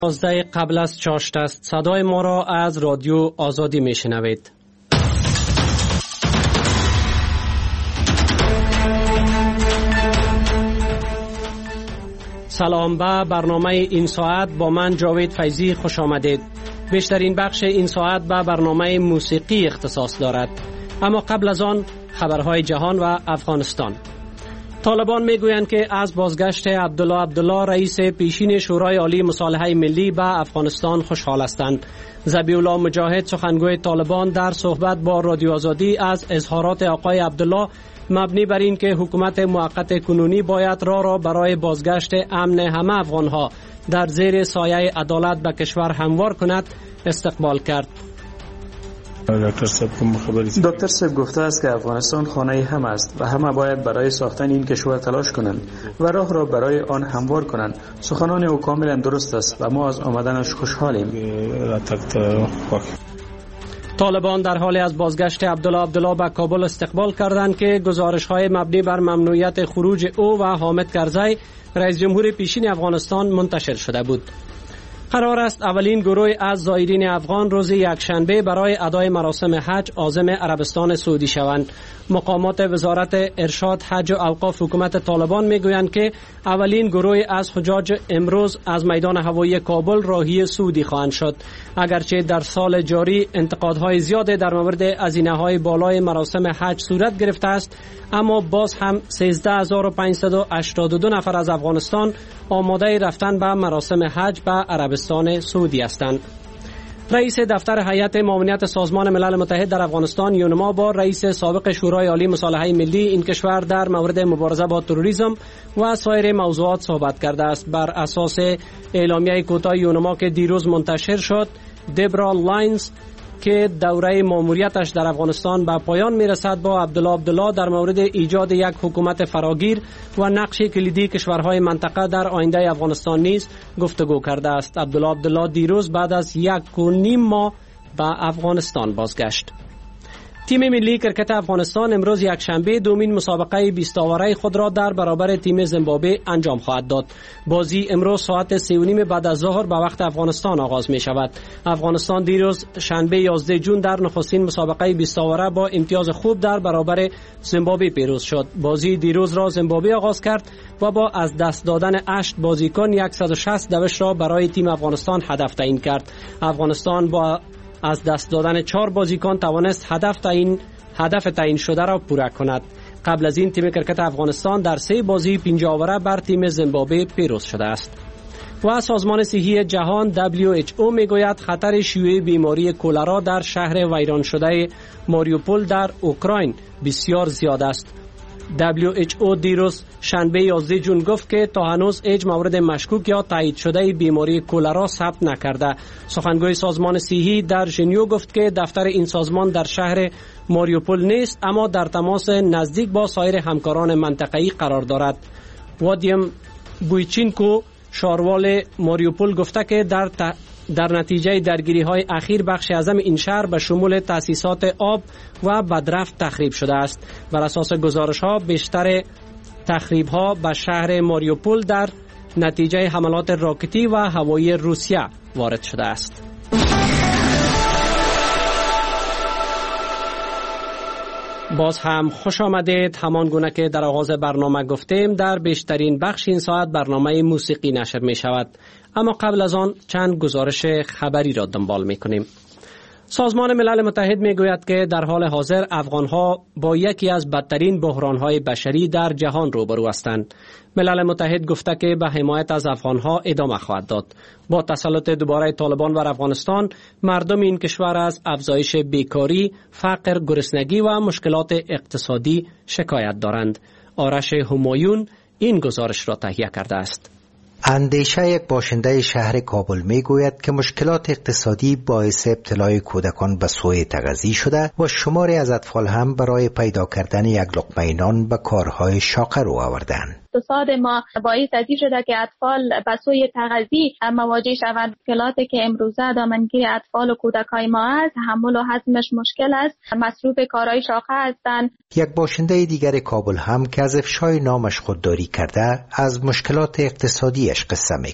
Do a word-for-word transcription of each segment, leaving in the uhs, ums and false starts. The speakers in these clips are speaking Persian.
پانزده قبل از چاشت است. صدای ما را از رادیو آزادی میشنوید. سلام به برنامه این ساعت با من جاوید فیضی خوش آمدید. بیشترین بخش این ساعت به برنامه موسیقی اختصاص دارد. اما قبل از آن خبرهای جهان و افغانستان. طالبان میگویند که از بازگشت عبدالله عبدالله رئیس پیشین شورای عالی مصالحه ملی به افغانستان خوشحال هستند. ذبیح الله مجاهد سخنگوی طالبان در صحبت با رادیو آزادی از اظهارات آقای عبدالله مبنی بر این که حکومت موقت کنونی باید راه را برای بازگشت امن همه افغانها در زیر سایه عدالت به کشور هموار کند استقبال کرد. دکتر صاحب گفته است که افغانستان خانه هم است و همه باید برای ساختن این کشور تلاش کنند و راه را برای آن هموار کنند. سخنان او کاملا درست است و ما از آمدنش خوشحالیم. طالبان در حال از بازگشت عبدالله عبدالله به کابل استقبال کردند که گزارش‌های مبنی بر ممنوعیت خروج او و حامد کرزی رئیس جمهور پیشین افغانستان منتشر شده بود. قرار است اولین گروه از زائرین افغان روز یکشنبه برای ادای مراسم حج عازم عربستان سعودی شوند. مقامات وزارت ارشاد حج و اوقاف حکومت طالبان میگویند که اولین گروه از حجاج امروز از میدان هوایی کابل راهی سعودی خواهند شد. اگرچه در سال جاری انتقادهای زیاد در مورد هزینه‌های بالای مراسم حج صورت گرفته است، اما باز هم سیزده هزار و پانصد و هشتاد و دو نفر از افغانستان آماده رفتن به مراسم حج به عربستان سعودی هستند. رئیس دفتر هیئت معاونت سازمان ملل متحد در افغانستان یونما با رئیس سابق شورای عالی مصالحه ملی این کشور در مورد مبارزه با تروریسم و سایر موضوعات صحبت کرده است. بر اساس اعلامیه کوتاه یونما که دیروز منتشر شد، دبرا لاینز که دوره ماموریتش در افغانستان به پایان میرسد با عبدالله عبدالله در مورد ایجاد یک حکومت فراگیر و نقش کلیدی کشورهای منطقه در آینده افغانستان نیز گفتگو کرده است. عبدالله عبدالله دیروز بعد از یک و نیم ماه به افغانستان بازگشت. تیم ملی کرکت افغانستان امروز یک شنبه دومین مسابقه بیست آوره خود را در برابر تیم زیمبابوه انجام خواهد داد. بازی امروز ساعت سه و نیم بعد از ظهر به وقت افغانستان آغاز می شود. افغانستان دیروز شنبه یازده جون در نخستین مسابقه بیست آوره با امتیاز خوب در برابر زیمبابوه پیروز شد. بازی دیروز را زیمبابوه آغاز کرد و با از دست دادن هشت بازیکن صد و شصت دوش را برای تیم افغانستان هدف تعیین کرد. افغانستان با از دست دادن چهار بازیکن توانست هدف تعیین هدف تعیین شده را پورا کند. قبل از این تیم کرکت افغانستان در سه بازی پنجاه آوره بر تیم زیمبابوه پیروز شده است. و سازمان صحی جهان دبلیو اچ او میگوید خطر شیوع بیماری کولرا در شهر ویران شده ماریوپول در اوکراین بسیار زیاد است. دبلیو اچ او دیروز شنبه یازده جون گفت که تا هنوز هیچ مورد مشکوک یا تایید شده بیماری کولرا ثبت نکرده. سخنگوی سازمان صحی در ژنو گفت که دفتر این سازمان در شهر ماریوپول نیست، اما در تماس نزدیک با سایر همکاران منطقه‌ای قرار دارد. وادیم بویچینکو شاروال ماریوپول گفته که در ت... در نتیجه درگیری های اخیر بخش اعظم این شهر به شمول تأسیسات آب و بدرفت تخریب شده است. بر اساس گزارش ها بیشتر تخریب ها به شهر ماریوپول در نتیجه حملات راکتی و هوایی روسیه وارد شده است. باز هم خوش آمدید. همان گونه که در آغاز برنامه گفتیم در بیشترین بخش این ساعت برنامه موسیقی نشر می شود. اما قبل از آن چند گزارش خبری را دنبال می کنیم. سازمان ملل متحد می گوید که در حال حاضر افغانها با یکی از بدترین بحرانهای بشری در جهان روبرو هستند. ملل متحد گفته که به حمایت از افغانها ادامه خواهد داد. با تسلط دوباره طالبان بر افغانستان، مردم این کشور از افزایش بیکاری، فقر، گرسنگی و مشکلات اقتصادی شکایت دارند. آرش همایون این گزارش را تهیه کرده است. اندیشه یک باشنده شهر کابل می گوید که مشکلات اقتصادی باعث ابتلای کودکان به سوء تغذیه شده و شماری از اطفال هم برای پیدا کردن یک لقمه نان به کارهای شاقه رو آوردند. اقتصاد ما باعث از این شده که اطفال به سوی تغذیه مواجه شوند. مشکلاتی که امروزه دامنگیر اطفال و کودکای ما است، تحمل و هضمش مشکل است، مصروف کارهای شاقه هستند. یک باشنده دیگر کابل هم که از افشای نامش خودداری کرده از مشکلات اقتصادیش قصه می کند.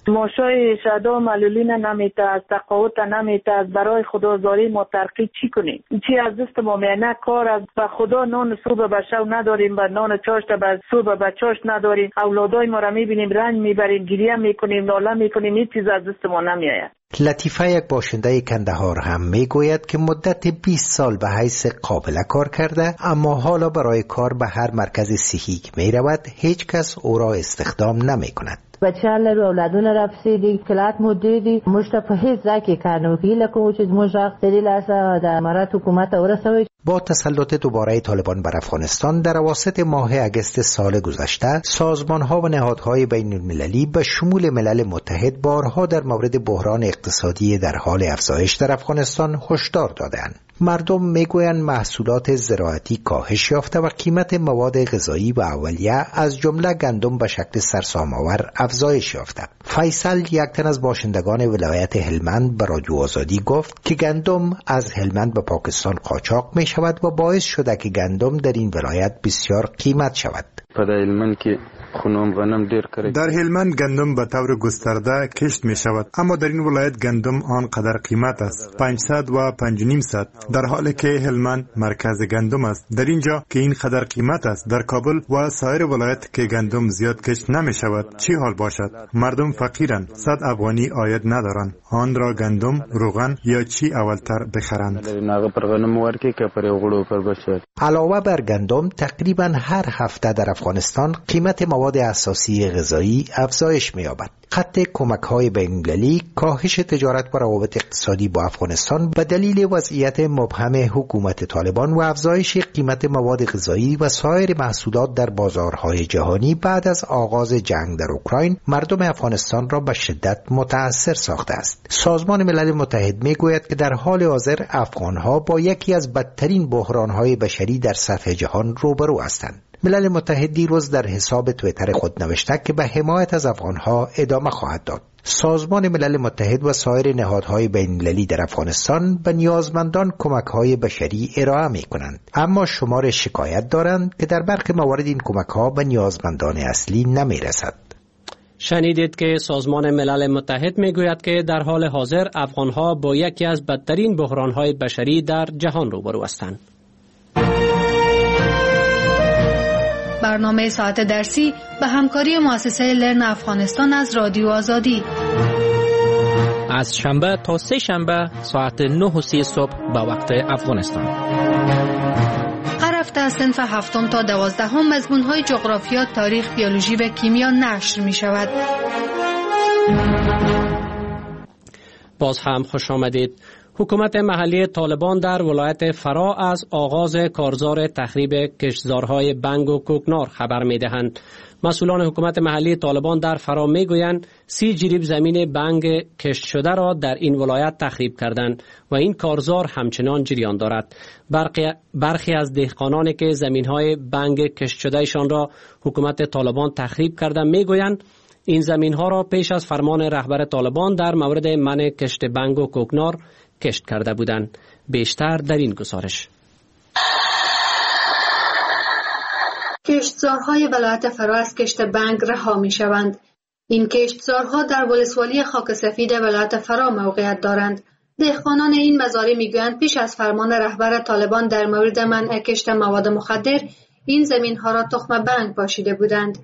ماشای شهدا معلولین نمیته، از تقاعد نمیته، از برای خدازاری ما ترقی چی کنیم؟ چی از دست ما میانه کار از به خدا نان صبح به شب نداریم و نان چاشت به صبح به چاشت نداریم. اولادای ما را میبینیم رنج میبریم، گریه میکنیم، ناله میکنیم، هیچ چیز از دست ما نمیآید. لطیفه یک باشنده کندهار هم میگوید که مدت بیست سال به حیث قابله کار کرده، اما حالا برای کار به هر مرکز صحی که می رود هیچ کس او را استخدام نمی کند. بچه رو اولادون رفسیدی کلات مدیدی مشت په هیڅ ځکه کارنو هیله کوم چې موږ دلیل اساس د امارات حکومت ورسوي. با تسلط دوباره طالبان بر افغانستان در اواسط ماه اگست سال گذشته، سازمان‌ها و نهادهای بین المللی به شمول ملل متحد بارها در مورد بحران اقتصادی در حال افزایش در افغانستان هشدار دادند. مردم میگویند محصولات زراعتی کاهش یافته و قیمت مواد غذایی و اولیه از جمله گندم به شکل سرسام‌آور افزایش یافته. فیصل، یک تن از باشندگان ولایت هلمند، به رادیو آزادی گفت که گندم از هلمند به پاکستان قاچاق می شود و باعث شده که گندم در این ولایت بسیار قیمت شود. در هلمند گندم به طور گسترده کشت می شود، اما در این ولایت گندم آنقدر قیمت است، پانصد و پنج و نیم صد، در حالی که هلمند مرکز گندم است. در اینجا که این قدر قیمت است، در کابل و سایر ولایت که گندم زیاد کشت نمی شود، چی حال باشد؟ مردم فقیرند، صد افغانی عاید ندارند، آن را گندم، روغن یا چی اولتر بخرند. علاوه بر گندم، تقریبا هر هفته در افغانستان قیمت مواد اساسی غذایی افزایش می‌یابد. خط کمک‌های بین‌المللی، کاهش تجارت و روابط اقتصادی با افغانستان به دلیل وضعیت مبهم حکومت طالبان و افزایش قیمت مواد غذایی و سایر محصولات در بازارهای جهانی بعد از آغاز جنگ در اوکراین مردم افغانستان را به شدت متأثر ساخته است. سازمان ملل متحد می‌گوید که در حال حاضر افغان‌ها با یکی از بدترین بحران‌های بشری در سطح جهان روبرو هستند. ملل متحد دیروز در حساب توییتر خود نوشته که به حمایت از افغانها ادامه خواهد داد. سازمان ملل متحد و سایر نهادهای بین‌المللی در افغانستان به نیازمندان کمک‌های بشری ارائه می‌کنند، اما شمار شکایت دارند که در برخی موارد این کمک‌ها به نیازمندان اصلی نمی‌رسد. شنیدید که سازمان ملل متحد میگوید که در حال حاضر افغانها با یکی از بدترین بحران‌های بشری در جهان روبرو هستند. برنامه ساعت درسی به همکاری مؤسسه لرن افغانستان از رادیو آزادی از شنبه تا سه شنبه ساعت نه و سی صبح به وقت افغانستان. هر هفته از صنف هفتم تا دوازدهم مضمون‌های جغرافیا، تاریخ، بیولوژی و کیمیا نشر می شود. باز هم خوش آمدید. حکومت محلی طالبان در ولایت فرا از آغاز کارزار تخریب کشتزارهای بنگ و کوکنار خبر می دهند. مسئولان حکومت محلی طالبان در فرا می گویند سی جریب زمین بنگ کشت شده را در این ولایت تخریب کردند و این کارزار همچنان جریان دارد. برخی, برخی از دهقانانی که زمینهای بنگ کشت شدهشان را حکومت طالبان تخریب کردند می گویند این زمینها را پیش از فرمان رهبر طالبان در مورد منع کشت بنگ و کوکنار کشت کرده بودند. بیشتر در این گزارش. کشتزارهای ولایت فرا از کشت بنگ رها می شوند. این کشتزارها در ولسوالی خاک سفید ولایت فرا موقعیت دارند. دهقانان این مزارع می گویند پیش از فرمان رهبر طالبان در مورد منع کشت مواد مخدر این زمین ها را تخم بنگ پاشیده بودند.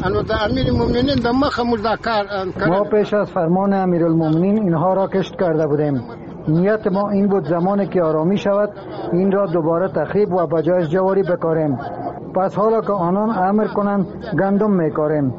ما پیش از فرمان امیرالمومنین اینها را کشت کرده بودیم. نیت ما این بود زمانی که آرامی شود این را دوباره تخریب و بجایش جواری بکاریم. پس حالا که آنان امر کنند گندم میکاریم.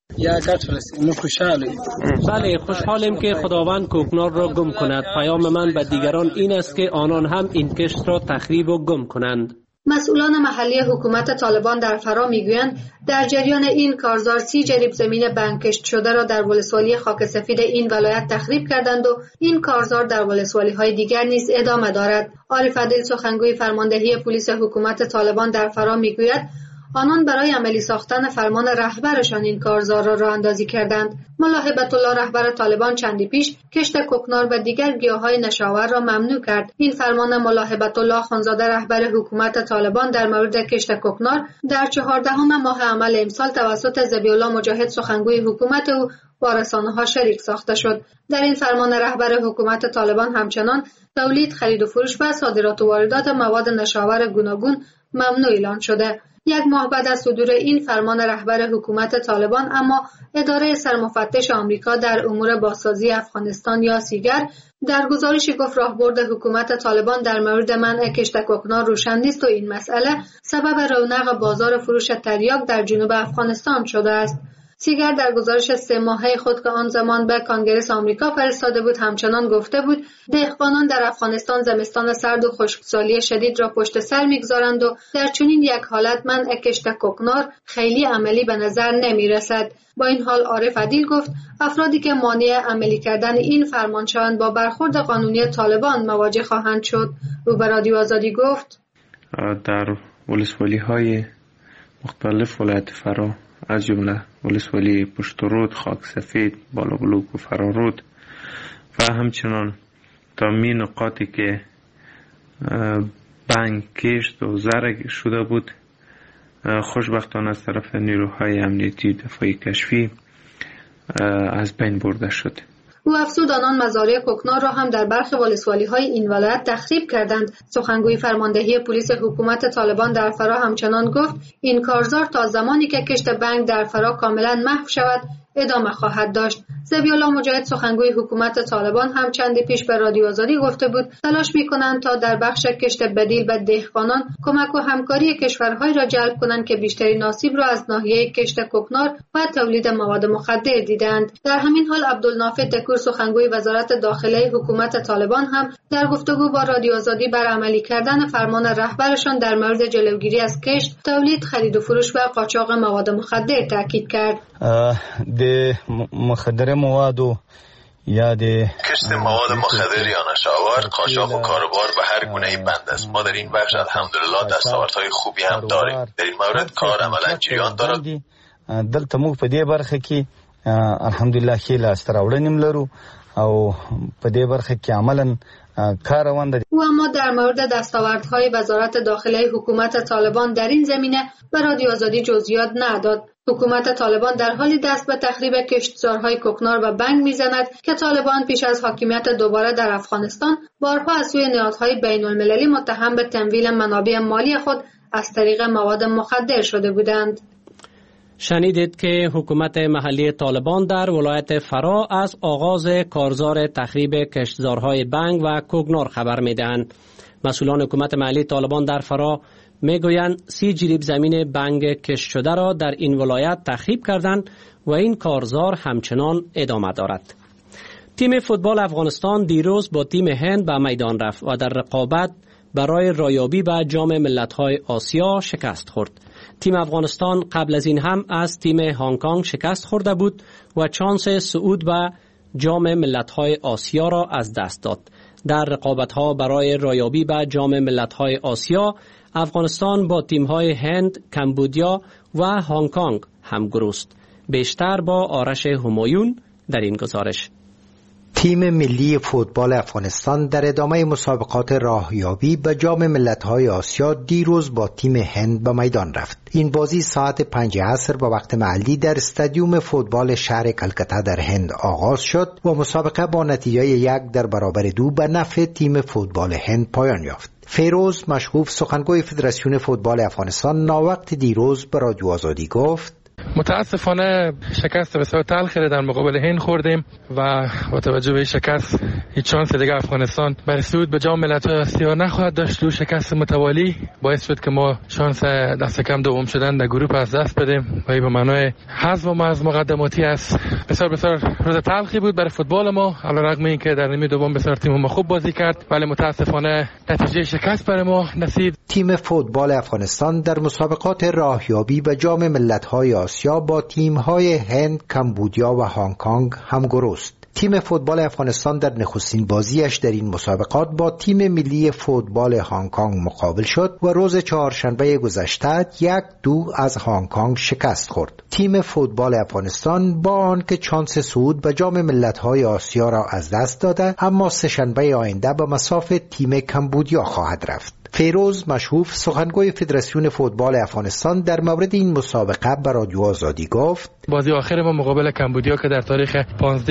بله، خوشحالیم که خداوند کوکنار را گم کند. پیام من به دیگران این است که آنان هم این کشت را تخریب و گم کنند. مسئولان محلی حکومت طالبان در فرا میگویند در جریان این کارزار سی جریب زمین بنگ کشت شده را در ولسوالی خاک سفید این ولایت تخریب کردند و این کارزار در ولسوالی های دیگر نیز ادامه دارد. عارف عدیل، سخنگوی فرماندهی پلیس حکومت طالبان در فرا میگوید آنان برای عملی ساختن فرمان رهبرشان این کارزار را راه اندازی کردند. ملا هیبت الله، رهبر طالبان، چندی پیش کشت کوکنار و دیگر گیاهای نشاور را ممنوع کرد. این فرمان ملا هیبت الله خانزاده، رهبر حکومت طالبان، در مورد کشت کوکنار در چهاردهم ماه عمل امسال توسط ذبیح الله مجاهد، سخنگوی حکومت او، با رسانه‌ها شریک ساخته شد. در این فرمان رهبر حکومت طالبان همچنان تولید، خرید و فروش و صادرات و واردات مواد نشاور گوناگون ممنوع اعلان شده. یک ماه بعد از صدور این فرمان رهبر حکومت طالبان اما اداره سرمفتش آمریکا در امور بازسازی افغانستان یا سیگر در گزارشی گفت راهبرد حکومت طالبان در مورد منع کشت کوکنار روشن نیست و این مسئله سبب رونق بازار فروش تریاک در جنوب افغانستان شده است. سیگر در گزارش سه ماهه خود که آن زمان به کانگرس آمریکا فرستاده بود همچنان گفته بود دهقانان در افغانستان زمستان سرد و خشکسالی شدید را پشت سر میگذارند و در چنین یک حالت منع کشت کوکنار خیلی عملی به نظر نمی رسد. با این حال عارف عدیل گفت افرادی که مانع عملی کردن این فرمان شوند با برخورد قانونی طالبان مواجه خواهند شد. او به رادیو آزادی گفت در ولسوالی های مختلف ولایت فرا از جمله ولسوالی پشترود، خاک سفید، بالا بلوک و فرارود و همچنان تا می نقاطی که بنگ کشت و زرگ شده بود خوشبختانه از طرف نیروهای امنیتی دفاعی کشفی از بین برده شد. او افزود آنان مزارع کوکنار را هم در برخی ولسوالی های این ولایت تخریب کردند. سخنگوی فرماندهی پلیس حکومت طالبان در فرا همچنان گفت این کارزار تا زمانی که کشت بنگ در فرا کاملا محو شود ادامه خواهد داشت. ذبیح‌الله مجاهد سخنگوی حکومت طالبان هم چندی پیش به رادیو آزادی گفته بود تلاش می‌کنند تا در بخش کشت بدیل به دهقانان کمک و همکاری کشورهایی را جلب کنند که بیشترین آسیب را از ناحیه کشت کوکنار و تولید مواد مخدر دیدند. در همین حال عبدالنافع دکور سخنگوی وزارت داخله حکومت طالبان هم در گفتگو با رادیو آزادی بر عملی کردن فرمان رهبرشان در مورد جلوگیری از کشت، تولید، خرید و فروش و قاچاق مواد مخدر تاکید کرد. د مخدر مواد و یا د کشت مواد مخدر یا نشاور، قاچاق و کاروبار به هر گونه‌ای بند است. ما در این بخش الحمدلله دستاوردهای خوبی هم داریم. در این مورد کار عملا جریان دارد. دلته موږ په دې برخه کې الحمدلله ښه لاسته راوړنې لرو او په دې برخه کې عملاً کار روان ده. او اما در مورد دستاوردهای وزارت داخله حکومت طالبان در این زمینه به رادیو آزادی جزئیات نداد. حکومت طالبان در حالی دست به تخریب کشتزارهای کوکنار و بنگ میزند که طالبان پیش از حاکمیت دوباره در افغانستان بارها از سوی نهادهای بین المللی متهم به تمویل منابع مالی خود از طریق مواد مخدر شده بودند. شنیدید که حکومت محلی طالبان در ولایت فرا از آغاز کارزار تخریب کشتزارهای بنگ و کوکنار خبر میدهند. مسئولان حکومت محلی طالبان در فرا میگویند سی جریب زمین بنگ کشت شده را در این ولایت تخریب کردند و این کارزار همچنان ادامه دارد. تیم فوتبال افغانستان دیروز با تیم هند به میدان رفت و در رقابت برای رایابی به جام ملت‌های آسیا شکست خورد. تیم افغانستان قبل از این هم از تیم هنگ کنگ شکست خورده بود و چانس صعود به جام ملت‌های آسیا را از دست داد. در رقابت‌ها برای رایابی به جام ملت‌های آسیا افغانستان با تیم‌های هند، کمبودیا و هنگ کنگ همگرو است. بیشتر با آرش همایون در این گزارش. تیم ملی فوتبال افغانستان در ادامه مسابقات راهیابی به جام ملت‌های آسیا دیروز با تیم هند به میدان رفت. این بازی ساعت پنج عصر با وقت محلی در استادیوم فوتبال شهر کلکتا در هند آغاز شد و مسابقه با نتیجه یک در برابر دو به نفع تیم فوتبال هند پایان یافت. فیروز مشغوف سخنگوی فدراسیون فوتبال افغانستان ناوقت دیروز به رادیو آزادی گفت متاسفانه شکست بسیار تلخی در مقابل هند خوردیم و با توجه به شکست هیچ شانس دیگه افغانستان برای صعود به جام ملت‌های آسیا نخواهد داشت. دو شکست متوالی باعث شد که ما شانس دست کم دوم شدن در گروه از دست بدیم و این به معنای حذف ما از مقدماتی است. بسیار بسیار روز تلخی بود برای فوتبال ما، علیرغم اینکه در نیمه دوم بسیار تیم ما خوب بازی کرد ولی متاسفانه نتیجه شکست برای ما نصیب. تیم فوتبال افغانستان در مسابقات راهیابی به جام ملت‌های آسیا با تیم‌های هند، کمبودیا و هنگ کنگ همگرو است. تیم فوتبال افغانستان در نخستین بازیش در این مسابقات با تیم ملی فوتبال هنگ کنگ مقابل شد و روز چهارشنبه گذشته یک دو از هنگ کنگ شکست خورد. تیم فوتبال افغانستان با آنکه چانس صعود به جام ملت‌های آسیا را از دست داده، اما سه‌شنبه آینده به مصاف تیم کمبودیا خواهد رفت. فیروز مشهوف سخنگوی فدراسیون فوتبال افغانستان در مورد این مسابقه به رادیو آزادی گفت: بازی آخر ما مقابل کمبودیا که در تاریخ پانزده